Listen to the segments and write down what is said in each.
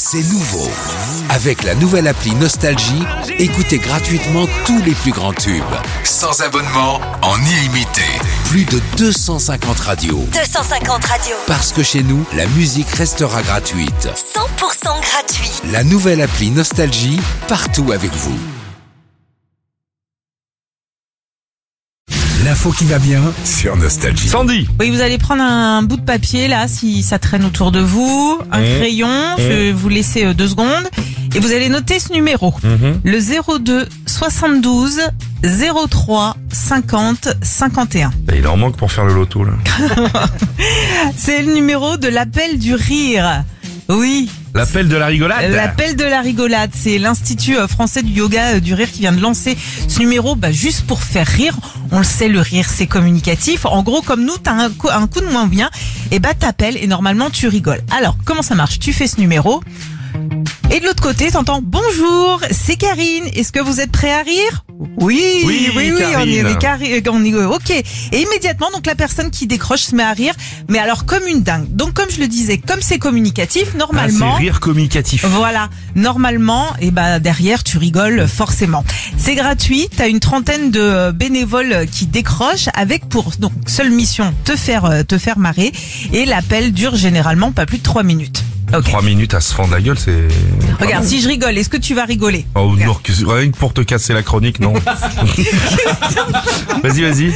C'est nouveau. Avec la nouvelle appli Nostalgie, écoutez gratuitement tous les plus grands tubes. Sans abonnement, en illimité. Plus de 250 radios. 250 radios. Parce que chez nous, la musique restera gratuite. 100% gratuit. La nouvelle appli Nostalgie, partout avec vous. L'info qui va bien sur Nostalgie. Sandy. Oui, vous allez prendre un bout de papier là, si ça traîne autour de vous, un crayon, je vais vous laisser 2 secondes, et vous allez noter ce numéro. Le 02 72 03 50 51. Il en manque pour faire le loto là. C'est le numéro de l'appel du rire. Oui. L'appel de la rigolade. L'appel de la rigolade, c'est l'Institut français du yoga du rire qui vient de lancer ce numéro juste pour faire rire. On le sait, le rire c'est communicatif. En gros, comme nous, t'as un coup de moins bien, et t'appelles et normalement tu rigoles. Alors, comment ça marche? Tu fais ce numéro et de l'autre côté, t'entends « Bonjour, c'est Karine, est-ce que vous êtes prêt à rire ?» Oui, on est ok. Et immédiatement, donc la personne qui décroche se met à rire, mais alors comme une dingue. Donc comme je le disais, comme c'est communicatif, normalement... c'est rire communicatif. Voilà, normalement, derrière tu rigoles forcément. C'est gratuit, t'as une trentaine de bénévoles qui décrochent avec pour donc seule mission te faire marrer, et l'appel dure généralement pas plus de 3 minutes. Okay. 3 minutes à se fendre la gueule, c'est... Regarde, si je rigole, est-ce que tu vas rigoler? Oh non, rien que pour te casser la chronique, non. Vas-y.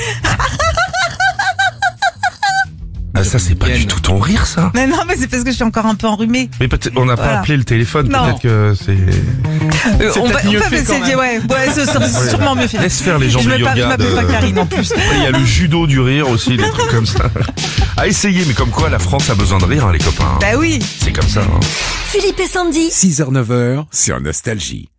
Ah, ça c'est pas du tout ton rire, ça. Mais non, mais c'est parce que je suis encore un peu enrhumée. Mais peut-être on n'a pas appelé le téléphone, non. Peut-être que c'est... on va essayer, ouais, c'est sûrement mieux fait. Laisse faire les gens du yoga. Je m'appelle pas Karine en plus. Il y a le judo du rire aussi, des trucs comme ça. À essayer, mais comme quoi la France a besoin de rire, les copains. Bah oui. C'est comme ça. Philippe et Sandy. 6h-9h sur Nostalgie.